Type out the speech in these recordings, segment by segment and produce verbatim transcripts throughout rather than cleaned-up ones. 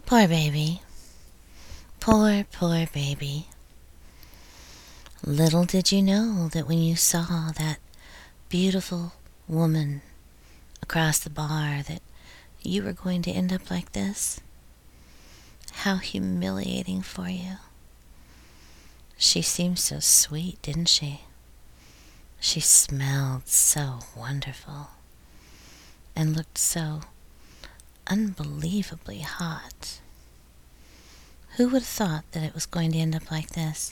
Poor baby. Poor, poor baby. Little did you know that when you saw that beautiful woman across the bar that you were going to end up like this. How humiliating for you. She seemed so sweet, didn't she? She smelled so wonderful and looked so unbelievably hot. Who would have thought that it was going to end up like this?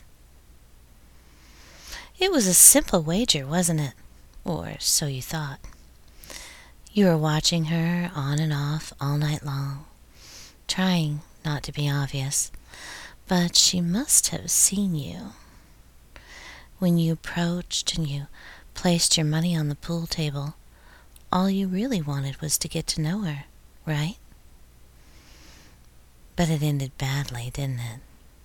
It was a simple wager, wasn't it? Or so you thought. You were watching her on and off all night long, trying not to be obvious, but she must have seen you. When you approached and you placed your money on the pool table, all you really wanted was to get to know her, right? But it ended badly, didn't it?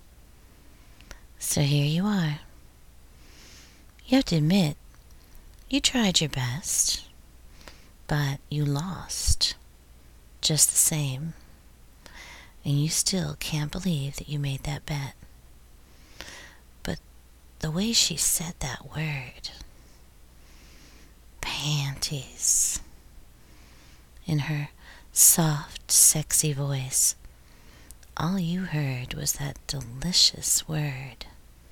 So here you are. You have to admit, you tried your best, but you lost just the same. And you still can't believe that you made that bet. But the way she said that word, panties, in her soft, sexy voice, all you heard was that delicious word,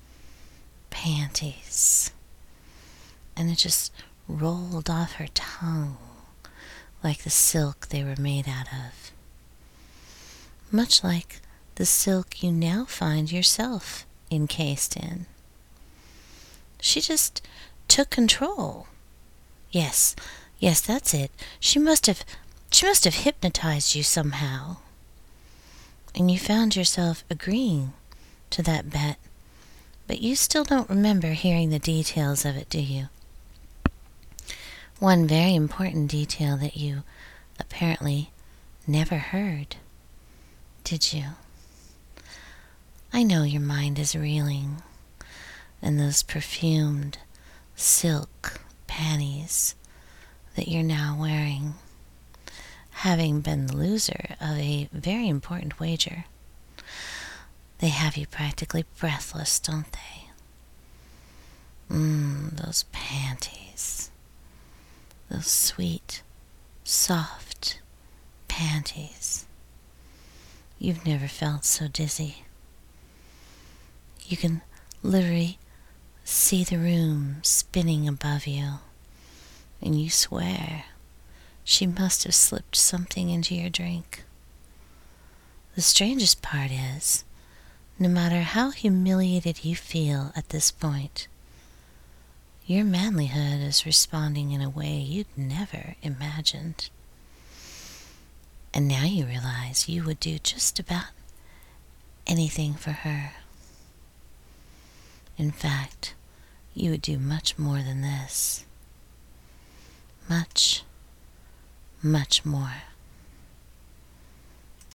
panties. And it just rolled off her tongue like the silk they were made out of. Much like the silk you now find yourself encased in. She just took control. Yes, yes, that's it. She must have, she must have hypnotized you somehow. And you found yourself agreeing to that bet, but you still don't remember hearing the details of it, do you? One very important detail that you apparently never heard, did you? I know your mind is reeling, and those perfumed silk panties that you're now wearing, having been the loser of a very important wager. They have you practically breathless, don't they? Mmm, those panties. Those sweet, soft panties. You've never felt so dizzy. You can literally see the room spinning above you, and you swear she must have slipped something into your drink. The strangest part is, no matter how humiliated you feel at this point, your manlyhood is responding in a way you'd never imagined. And now you realize you would do just about anything for her. In fact, you would do much more than this. Much, much more.